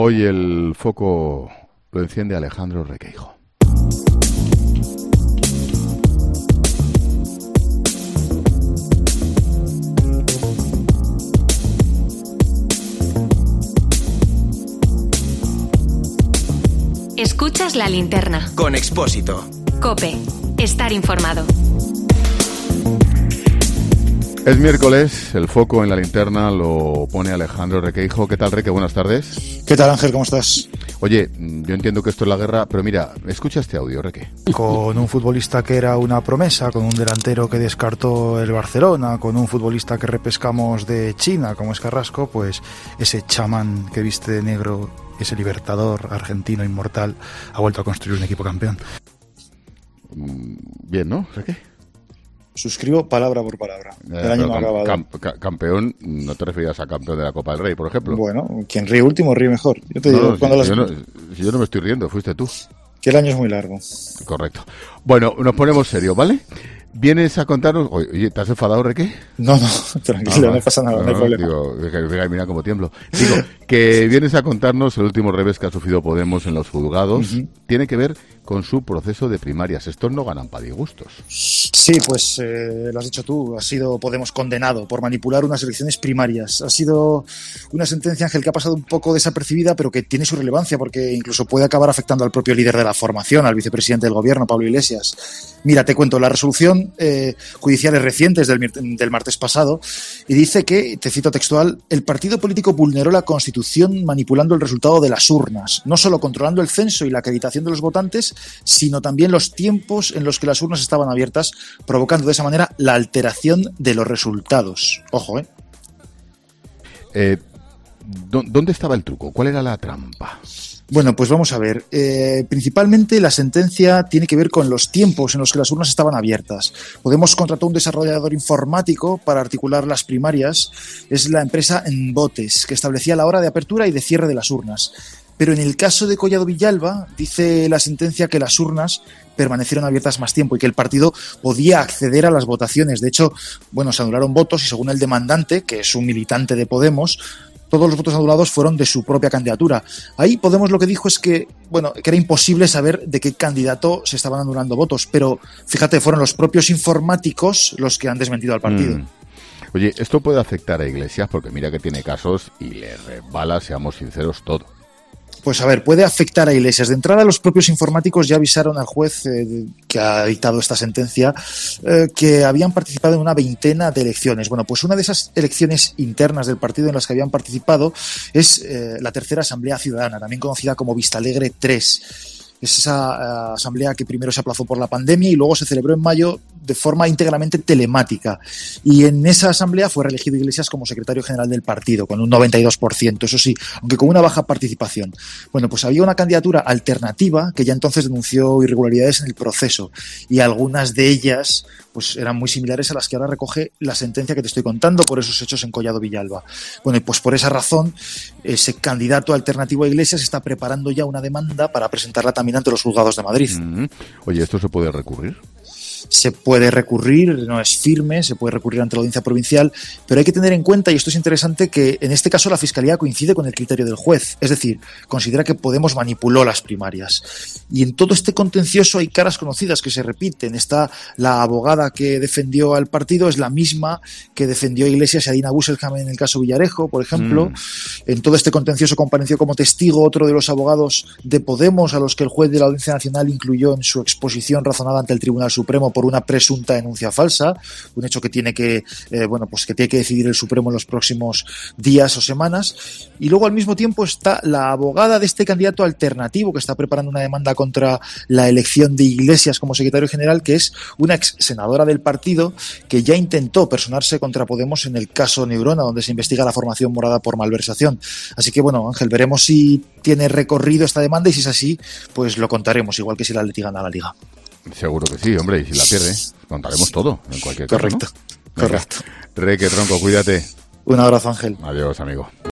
Hoy el foco lo enciende Alejandro Requeijo. Escuchas La Linterna con Expósito. COPE. Estar informado. Es miércoles, el foco en La Linterna lo pone Alejandro Requeijo. ¿Qué tal, Reque? Buenas tardes. ¿Qué tal, Ángel? ¿Cómo estás? Oye, yo entiendo que esto es la guerra, pero mira, escucha este audio, Reque. Con un futbolista que era una promesa, con un delantero que descartó el Barcelona, con un futbolista que repescamos de China, como es Carrasco, pues ese chamán que viste de negro, ese libertador argentino inmortal, ha vuelto a construir un equipo campeón. Bien, ¿no, Reque? Suscribo palabra por palabra. El año no ha acabado. Campeón, no te referías a campeón de la Copa del Rey, por ejemplo. Bueno, quien ríe último ríe mejor. Yo te digo, si yo no me estoy riendo, fuiste tú. Que el año es muy largo. Correcto. Bueno, nos ponemos serios, ¿vale? Vienes a contarnos... Oye, ¿te has enfadado, Reque? No, tranquilo, no pasa nada, no hay problema. Digo, mira cómo tiemblo. Digo, que vienes a contarnos el último revés que ha sufrido Podemos en los juzgados. Uh-huh. Tiene que ver con su proceso de primarias. Estos no ganan para disgustos. Sí, pues lo has dicho tú. Ha sido Podemos condenado por manipular unas elecciones primarias. Ha sido una sentencia, Ángel, que ha pasado un poco desapercibida, pero que tiene su relevancia porque incluso puede acabar afectando al propio líder de la formación, al vicepresidente del gobierno, Pablo Iglesias. Mira, te cuento la resolución judiciales recientes del martes pasado y dice que, te cito textual, el partido político vulneró la Constitución manipulando el resultado de las urnas, no solo controlando el censo y la acreditación de los votantes, sino también los tiempos en los que las urnas estaban abiertas, provocando de esa manera la alteración de los resultados. Ojo, ¿Dónde estaba el truco? ¿Cuál era la trampa? Bueno, pues vamos a ver. Principalmente la sentencia tiene que ver con los tiempos en los que las urnas estaban abiertas. Podemos contrató un desarrollador informático para articular las primarias. Es la empresa Enbotes, que establecía la hora de apertura y de cierre de las urnas. Pero en el caso de Collado Villalba, dice la sentencia que las urnas permanecieron abiertas más tiempo y que el partido podía acceder a las votaciones. De hecho, bueno, se anularon votos y según el demandante, que es un militante de Podemos, todos los votos anulados fueron de su propia candidatura. Ahí Podemos lo que dijo es que, bueno, que era imposible saber de qué candidato se estaban anulando votos, pero fíjate, fueron los propios informáticos los que han desmentido al partido. Oye, esto puede afectar a Iglesias porque mira que tiene casos y le resbala, seamos sinceros, todo. Pues a ver, puede afectar a Iglesias. De entrada, los propios informáticos ya avisaron al juez que ha dictado esta sentencia que habían participado en una veintena de elecciones. Bueno, pues una de esas elecciones internas del partido en las que habían participado es la tercera Asamblea Ciudadana, también conocida como Vistalegre 3. Es esa asamblea que primero se aplazó por la pandemia y luego se celebró en mayo de forma íntegramente telemática. Y en esa asamblea fue reelegido Iglesias como secretario general del partido, con un 92%, eso sí, aunque con una baja participación. Bueno, pues había una candidatura alternativa que ya entonces denunció irregularidades en el proceso y algunas de ellas pues eran muy similares a las que ahora recoge la sentencia que te estoy contando por esos hechos en Collado Villalba. Bueno, y pues por esa razón ese candidato alternativo a Iglesias está preparando ya una demanda para presentarla también ante los juzgados de Madrid. Oye, ¿esto se puede recurrir? Se puede recurrir, no es firme, se puede recurrir ante la audiencia provincial, pero hay que tener en cuenta, y esto es interesante, que en este caso la Fiscalía coincide con el criterio del juez, es decir, considera que Podemos manipuló las primarias. Y en todo este contencioso hay caras conocidas que se repiten. Está la abogada que defendió al partido, es la misma que defendió a Iglesias y a Dina Busselham en el caso Villarejo, por ejemplo. En todo este contencioso compareció como testigo otro de los abogados de Podemos, a los que el juez de la Audiencia Nacional incluyó en su exposición razonada ante el Tribunal Supremo por una presunta denuncia falsa, un hecho que tiene que que tiene que decidir el Supremo en los próximos días o semanas. Y luego al mismo tiempo está la abogada de este candidato alternativo que está preparando una demanda contra la elección de Iglesias como secretario general, que es una ex senadora del partido que ya intentó personarse contra Podemos en el caso Neurona, donde se investiga la formación morada por malversación. Así que bueno, Ángel, veremos si tiene recorrido esta demanda y si es así, pues lo contaremos, igual que si la Atleti gana la Liga. Seguro que sí, hombre, y si la pierde, contaremos todo, en cualquier caso, ¿no? Correcto. Reque, tronco, cuídate. Un abrazo, Ángel. Adiós, amigo.